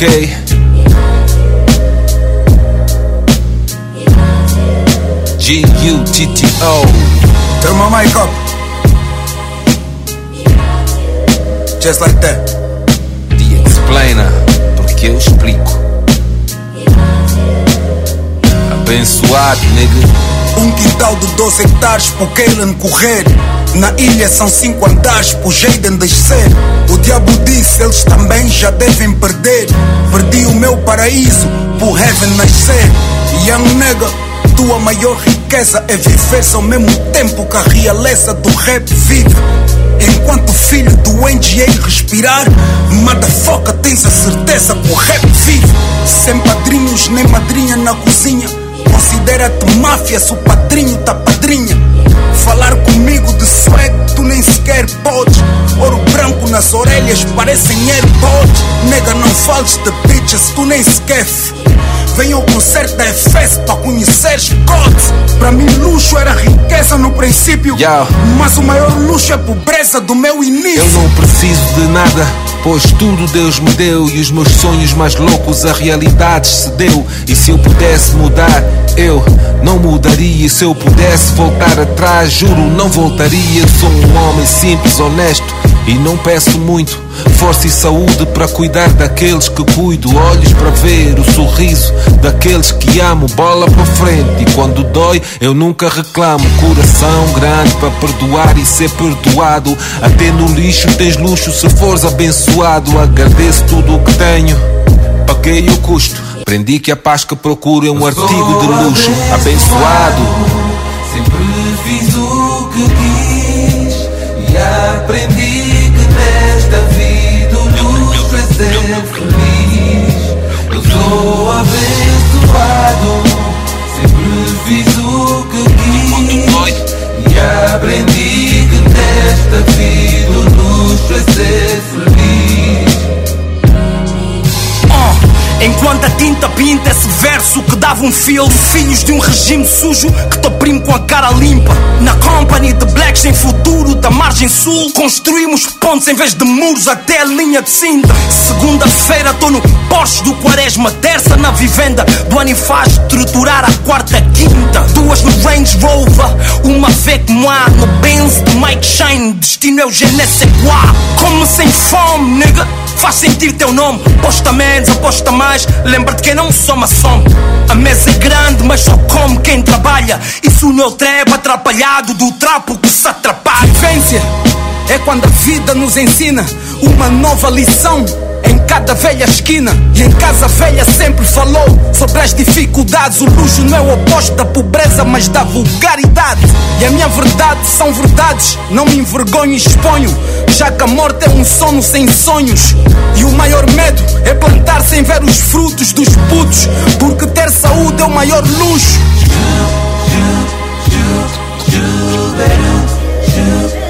ok? G-U-T-T-O. Turn my mic up. Just like that. The Explainer, porque eu explico. Abençoado, nigga. Quintal de 12 hectares pro Kalen correr. Na ilha são 5 andares pro Jaden descer. O diabo disse, eles também já devem perder. Perdi o meu paraíso pro Heaven nascer. Young nigga, tua maior riqueza é viver ao mesmo tempo que a realeza do rap vive. Enquanto o filho do NGA respirar, motherfucker, tens a certeza que o rap vive. Sem padrinhos nem madrinha na cozinha, considera-te máfia se o padrinho tá padrinha. Falar comigo de swag, tu nem sequer podes. Ouro branco nas orelhas parecem AirPods. Nega, não fales de bitches, tu nem sequer. Vem ao concerto da FS pra conheceres gods. Pra mim luxo era riqueza no princípio, mas o maior luxo é a pobreza do meu início. Eu não preciso de nada, pois tudo Deus me deu. E os meus sonhos mais loucos a realidade cedeu. E se eu pudesse mudar, eu não mudaria. E se eu pudesse voltar atrás, juro, não voltaria. Sou um homem simples, honesto e não peço muito. Força e saúde para cuidar daqueles que cuido. Olhos para ver o sorriso daqueles que amo. Bola para frente e quando dói eu nunca reclamo. Coração grande para perdoar e ser perdoado. Até no lixo tens luxo se fores abençoado. Agradeço tudo o que tenho, paguei o custo. Aprendi que a paz que procuro é um artigo de luxo. Abençoado. Sempre fiz o que quis e aprendi que nesta vida o luxo é ser feliz. Eu sou abençoado. Sempre fiz o que quis e aprendi que nesta vida o luxo é ser feliz. Enquanto a tinta pinta esse verso que dava um feel. Filhos de um regime sujo que te oprime com a cara limpa. Na company de blacks sem futuro da margem sul, construímos pontes em vez de muros até a linha de cinta. Segunda-feira tô no Porsche do Quaresma. Terça na vivenda do Anifaz estruturar a quarta quinta. Duas no Range Rover, uma avec moi no Benz do Mike Shine. Destino é o je ne sais quoi. Come sem fome, nigga, faz sentir teu nome. Aposta menos, aposta mais, lembra-te que eu não sou maçom. A mesa é grande, mas só come quem trabalha. Isso não é o trap atrapalhado do trapo que se atrapalha. Vivência é quando a vida nos ensina uma nova lição em cada velha esquina. E em casa velha sempre falou sobre as dificuldades. O luxo não é o oposto da pobreza, mas da vulgaridade. E a minha verdade são verdades, não me envergonho e exponho, já que a morte é um sono sem sonhos. E o maior medo é plantar sem ver os frutos dos putos, porque ter saúde é o maior luxo.